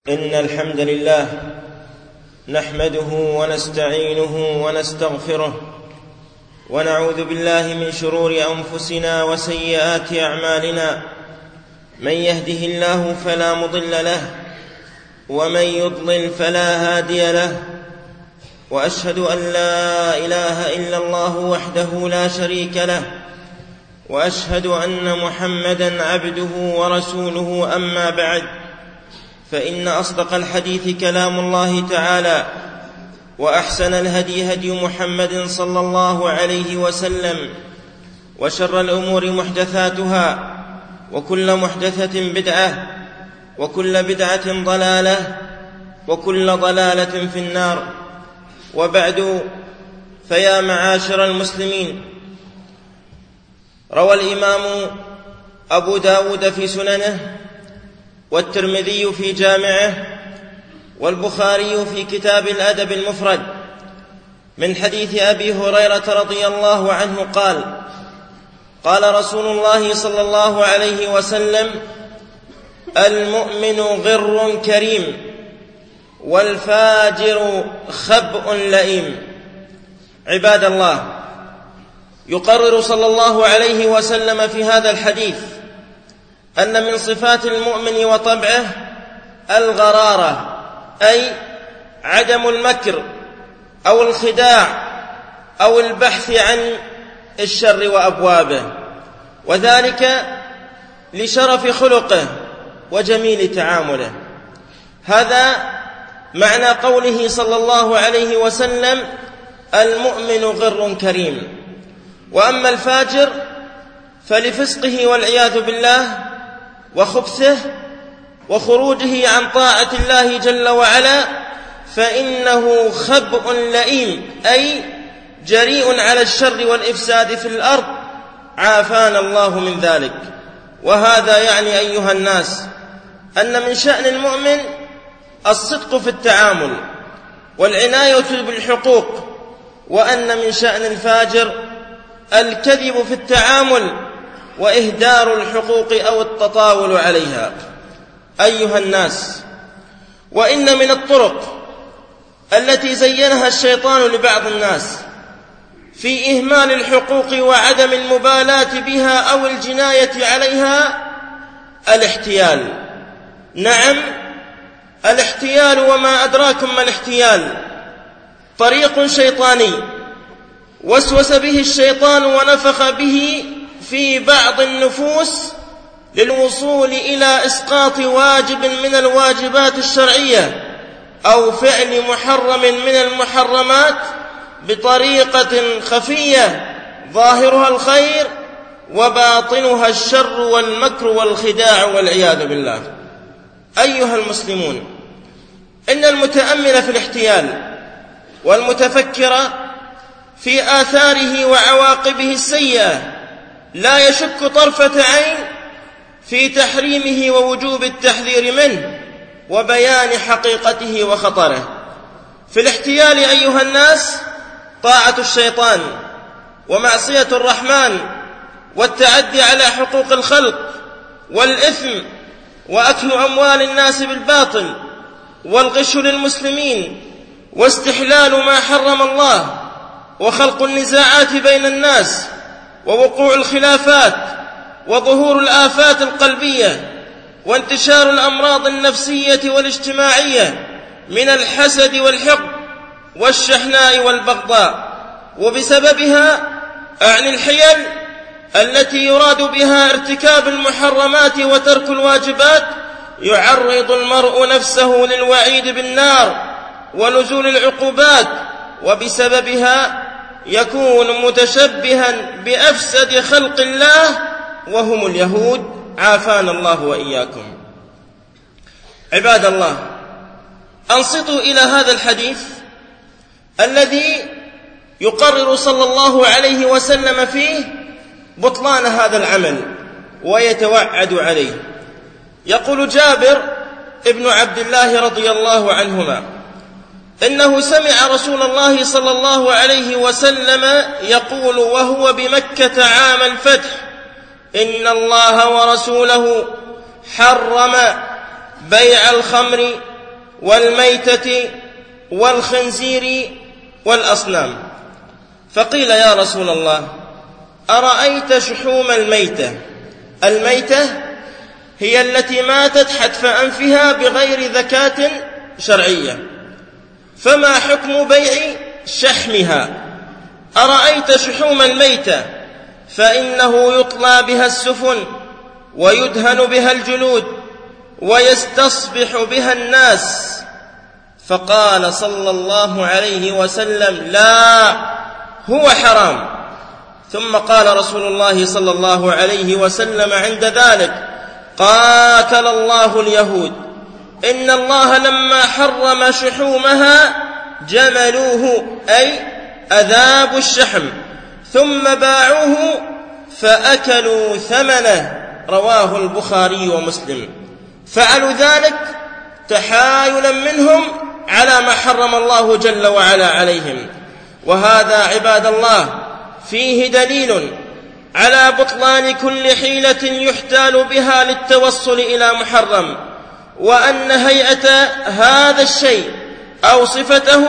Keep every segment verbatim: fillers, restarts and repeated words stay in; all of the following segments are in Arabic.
إن الحمد لله نحمده ونستعينه ونستغفره ونعوذ بالله من شرور أنفسنا وسيئات أعمالنا. من يهده الله فلا مضل له ومن يضلل فلا هادي له، وأشهد أن لا إله إلا الله وحده لا شريك له، وأشهد أن محمدًا عبده ورسوله. أما بعد، فإن أصدق الحديث كلام الله تعالى، وأحسن الهدي هدي محمد صلى الله عليه وسلم، وشر الأمور محدثاتها، وكل محدثة بدعة، وكل بدعة ضلالة، وكل ضلالة في النار. وبعد، فيا معاشر المسلمين، روى الإمام أبو داود في سننه، والترمذي في جامعه، والبخاري في كتاب الأدب المفرد من حديث أبي هريرة رضي الله عنه قال: قال رسول الله صلى الله عليه وسلم: المؤمن غر كريم، والفاجر خبء لئيم. عباد الله، يقرر صلى الله عليه وسلم في هذا الحديث أن من صفات المؤمن وطبعه الغرارة، أي عدم المكر أو الخداع أو البحث عن الشر وأبوابه، وذلك لشرف خلقه وجميل تعامله. هذا معنى قوله صلى الله عليه وسلم: المؤمن غر كريم. وأما الفاجر فلفسقه والعياذ بالله وخبثه وخروجه عن طاعة الله جل وعلا، فإنه خبء لئيم، أي جريء على الشر والإفساد في الأرض، عافانا الله من ذلك. وهذا يعني أيها الناس أن من شأن المؤمن الصدق في التعامل والعناية بالحقوق، وأن من شأن الفاجر الكذب في التعامل وإهدار الحقوق أو التطاول عليها. أيها الناس، وإن من الطرق التي زينها الشيطان لبعض الناس في إهمال الحقوق وعدم المبالاة بها أو الجناية عليها الاحتيال. نعم، الاحتيال، وما أدراكم ما الاحتيال، طريق شيطاني وسوس به الشيطان ونفخ به في بعض النفوس للوصول إلى إسقاط واجب من الواجبات الشرعية أو فعل محرم من المحرمات بطريقة خفية ظاهرها الخير وباطنها الشر والمكر والخداع والعياذ بالله. أيها المسلمون، إن المتأمل في الاحتيال والمتفكر في آثاره وعواقبه السيئة لا يشك طرفة عين في تحريمه ووجوب التحذير منه وبيان حقيقته وخطره. في الاحتيال أيها الناس طاعة الشيطان ومعصية الرحمن والتعدي على حقوق الخلق والإثم وأكل أموال الناس بالباطل والغش للمسلمين واستحلال ما حرم الله وخلق النزاعات بين الناس ووقوع الخلافات وظهور الآفات القلبية وانتشار الأمراض النفسية والاجتماعية من الحسد والحقد والشحناء والبغضاء. وبسببها أعني الحيل التي يراد بها ارتكاب المحرمات وترك الواجبات يعرض المرء نفسه للوعيد بالنار ونزول العقوبات، وبسببها يكون متشبها بأفسد خلق الله وهم اليهود، عافانا الله وإياكم. عباد الله، أنصتوا إلى هذا الحديث الذي يقرر صلى الله عليه وسلم فيه بطلان هذا العمل ويتوعد عليه. يقول جابر ابن عبد الله رضي الله عنهما: إنه سمع رسول الله صلى الله عليه وسلم يقول وهو بمكة عام الفتح: إن الله ورسوله حرم بيع الخمر والميتة والخنزير والأصنام. فقيل يا رسول الله أرأيت شحوم الميتة؟ الميتة هي التي ماتت حتف أنفها بغير ذكاة شرعية، فما حكم بيع شحمها؟ أرأيت شحوم الميتة فإنه يطلى بها السفن ويدهن بها الجلود ويستصبح بها الناس. فقال صلى الله عليه وسلم لا، هو حرام. ثم قال رسول الله صلى الله عليه وسلم عند ذلك قاتل الله اليهود، إن الله لما حرم شحومها جملوه أي أذابوا الشحم ثم باعوه فأكلوا ثمنه. رواه البخاري ومسلم. فعلوا ذلك تحايلا منهم على ما حرم الله جل وعلا عليهم. وهذا عباد الله فيه دليل على بطلان كل حيلة يحتال بها للتوصل إلى محرم، وأن هيئة هذا الشيء أو صفته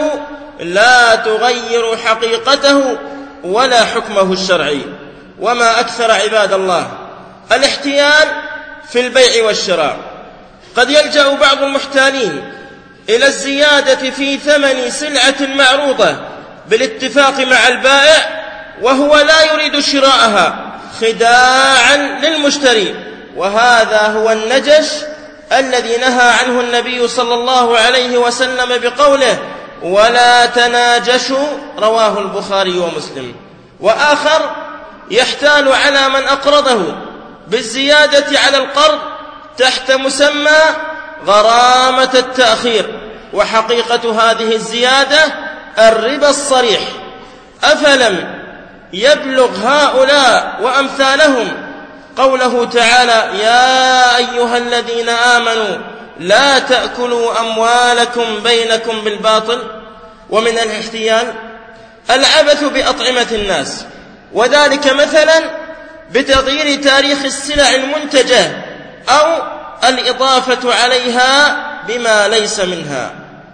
لا تغير حقيقته ولا حكمه الشرعي. وما أكثر عباد الله الاحتيال في البيع والشراء. قد يلجأ بعض المحتالين إلى الزيادة في ثمن سلعة معروضة بالاتفاق مع البائع وهو لا يريد شراءها خداعا للمشتري، وهذا هو النجش الذي نهى عنه النبي صلى الله عليه وسلم بقوله ولا تناجشوا. رواه البخاري ومسلم. وآخر يحتال على من أقرضه بالزيادة على القرض تحت مسمى غرامة التأخير، وحقيقة هذه الزيادة الربا الصريح. أفلم يبلغ هؤلاء وأمثالهم قوله تعالى يا أيها الذين آمنوا لا تأكلوا أموالكم بينكم بالباطل؟ ومن الاحتيال العبث بأطعمة الناس، وذلك مثلا بتغيير تاريخ السلع المنتجة أو الإضافة عليها بما ليس منها.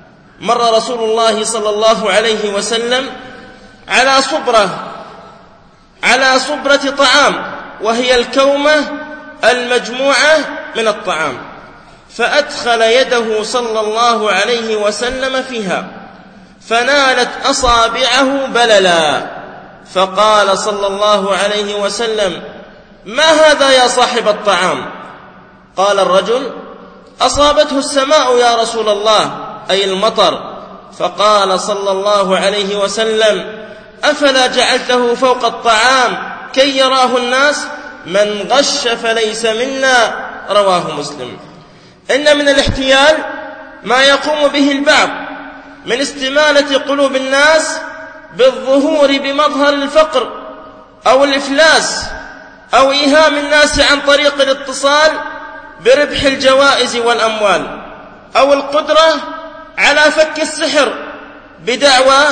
مر رسول الله صلى الله عليه وسلم على صبرة على صبرة طعام، وهي الكومة المجموعة من الطعام، فأدخل يده صلى الله عليه وسلم فيها فنالت أصابعه بللا، فقال صلى الله عليه وسلم ما هذا يا صاحب الطعام؟ قال الرجل أصابته السماء يا رسول الله، أي المطر. فقال صلى الله عليه وسلم أفلا جعلته فوق الطعام كي يراه الناس؟ من غش فليس منا. رواه مسلم. إن من الاحتيال ما يقوم به البعض من استمالة قلوب الناس بالظهور بمظهر الفقر أو الإفلاس أو إيهام الناس عن طريق الاتصال بربح الجوائز والأموال، أو القدرة على فك السحر بدعوى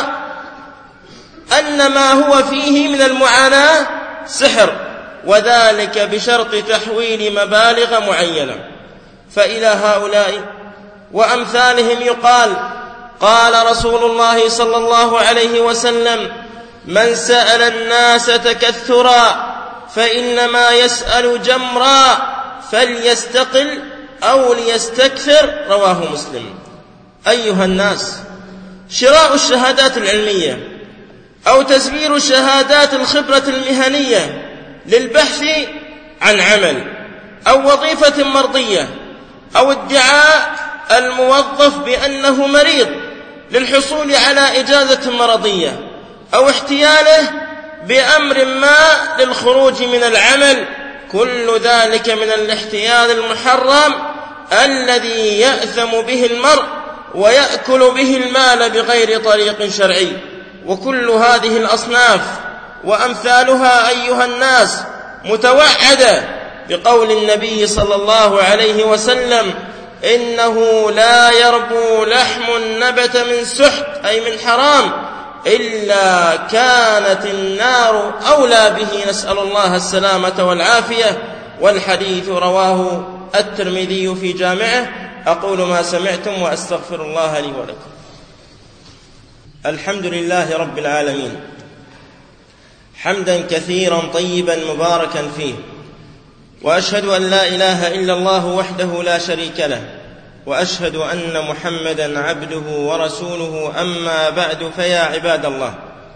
أن ما هو فيه من المعاناة سحر، وذلك بشرط تحويل مبالغ معينة. فإلى هؤلاء وأمثالهم يقال قال رسول الله صلى الله عليه وسلم من سأل الناس تكثرا فإنما يسأل جمرا فليستقل أو ليستكثر. رواه مسلم. أيها الناس، شراء الشهادات العلمية أو تزوير شهادات الخبرة المهنية للبحث عن عمل أو وظيفة مرضية، أو ادعاء الموظف بأنه مريض للحصول على إجازة مرضية، أو احتياله بأمر ما للخروج من العمل، كل ذلك من الاحتيال المحرم الذي يأثم به المرء ويأكل به المال بغير طريق شرعي. وكل هذه الأصناف وأمثالها أيها الناس متوعدة بقول النبي صلى الله عليه وسلم إنه لا يربو لحم نبت من سحت أي من حرام إلا كانت النار أولى به، نسأل الله السلامة والعافية. والحديث رواه الترمذي في جامعه. أقول ما سمعتم وأستغفر الله لي ولكم. الحمد لله رب العالمين، حمدا كثيرا طيبا مباركا فيه، وأشهد أن لا إله إلا الله وحده لا شريك له، وأشهد أن محمدا عبده ورسوله. أما بعد، فيا عباد الله،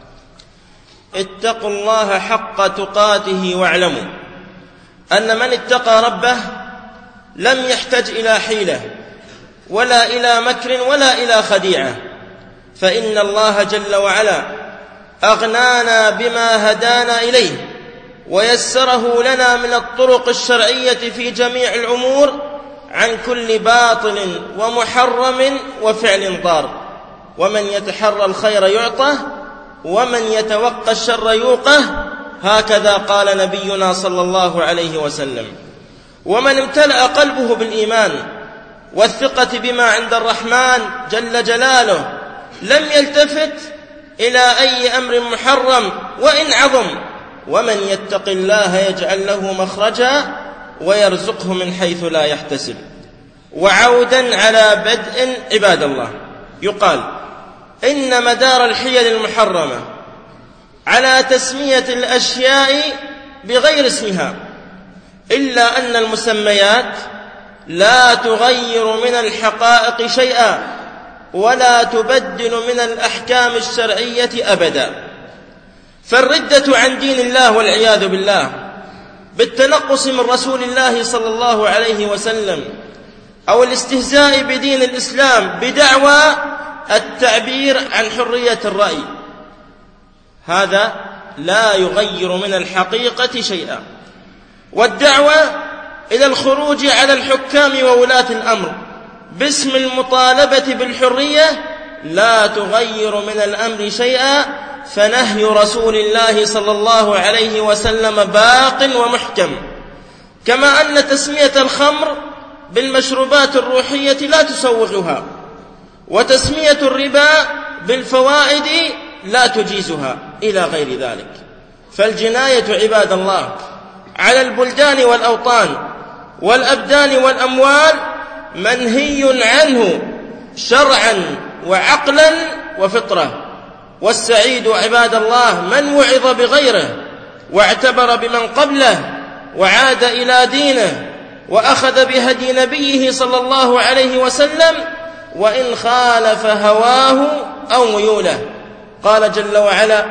اتقوا الله حق تقاته واعلموا أن من اتقى ربه لم يحتج إلى حيلة ولا إلى مكر ولا إلى خديعة، فإن الله جل وعلا أغنانا بما هدانا إليه ويسره لنا من الطرق الشرعية في جميع الأمور عن كل باطل ومحرم وفعل ضار. ومن يتحرى الخير يعطه ومن يتوقى الشر يوقه، هكذا قال نبينا صلى الله عليه وسلم. ومن امتلأ قلبه بالإيمان والثقة بما عند الرحمن جل جلاله لم يلتفت إلى أي أمر محرم وإن عظم. ومن يتق الله يجعل له مخرجا ويرزقه من حيث لا يحتسب. وعودا على بدء، عباد الله، يقال إن مدار الحيل المحرمة على تسمية الأشياء بغير اسمها، إلا أن المسميات لا تغير من الحقائق شيئا ولا تبدل من الأحكام الشرعية أبدا. فالردة عن دين الله والعياذ بالله بالتنقص من رسول الله صلى الله عليه وسلم، أو الاستهزاء بدين الإسلام بدعوى التعبير عن حرية الرأي، هذا لا يغير من الحقيقة شيئا. والدعوة إلى الخروج على الحكام وولاة الأمر باسم المطالبة بالحرية لا تغير من الأمر شيئا، فنهي رسول الله صلى الله عليه وسلم باق ومحكم. كما أن تسمية الخمر بالمشروبات الروحية لا تسوغها، وتسمية الربا بالفوائد لا تجيزها، إلى غير ذلك. فالجناية عباد الله على البلدان والأوطان والأبدان والأموال منهي عنه شرعا وعقلا وفطرة. والسعيد عباد الله من وعظ بغيره واعتبر بمن قبله وعاد إلى دينه وأخذ بهدي نبيه صلى الله عليه وسلم وإن خالف هواه أو ميوله. قال جل وعلا: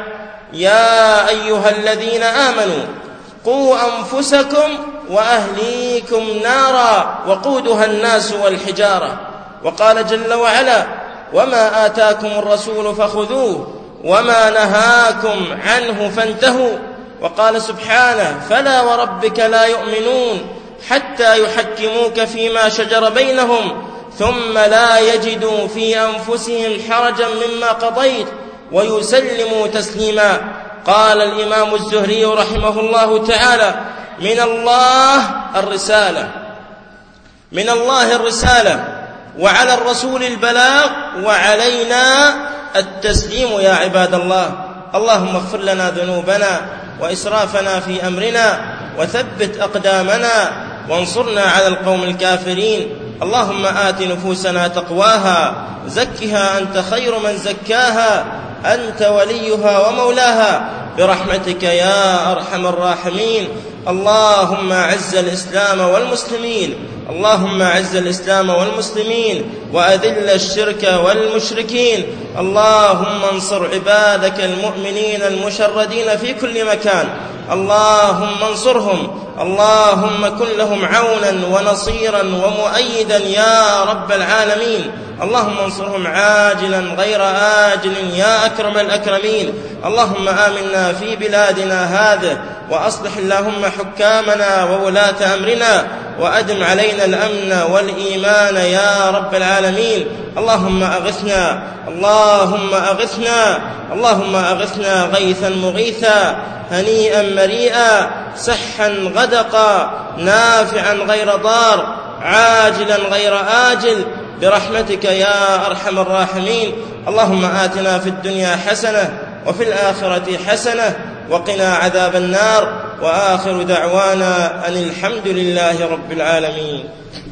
يا أيها الذين آمنوا قوا أنفسكم وأهليكم نارا وقودها الناس والحجارة. وقال جل وعلا: وما آتاكم الرسول فخذوه وما نهاكم عنه فانتهوا. وقال سبحانه: فلا وربك لا يؤمنون حتى يحكموك فيما شجر بينهم ثم لا يجدوا في أنفسهم حرجا مما قضيت ويسلموا تسليما. قال الإمام الزهري رحمه الله تعالى: من الله الرسالة من الله الرسالة وعلى الرسول البلاغ وعلينا التسليم. يا عباد الله، اللهم اغفر لنا ذنوبنا وإسرافنا في أمرنا وثبت أقدامنا وانصرنا على القوم الكافرين. اللهم آت نفوسنا تقواها، زكها أنت خير من زكاها، أنت وليها ومولاها، برحمتك يا أرحم الراحمين. اللهم أعز الإسلام والمسلمين اللهم أعز الإسلام والمسلمين وأذل الشرك والمشركين. اللهم انصر عبادك المؤمنين المشردين في كل مكان. اللهم انصرهم، اللهم كن لهم عونا ونصيرا ومؤيدا يا رب العالمين. اللهم انصرهم عاجلا غير آجل يا أكرم الأكرمين. اللهم آمنا في بلادنا هذه، وأصلح اللهم حكامنا وولاة أمرنا، وأدم علينا الأمن والإيمان يا رب العالمين. اللهم أغثنا اللهم أغثنا اللهم أغثنا غيثا مغيثا، هنيئا مريئا، سحا غدقا، نافعا غير ضار، عاجلا غير آجل، برحمتك يا أرحم الراحمين. اللهم آتنا في الدنيا حسنة وفي الآخرة حسنة وقنا عذاب النار. وآخر دعوانا أن الحمد لله رب العالمين.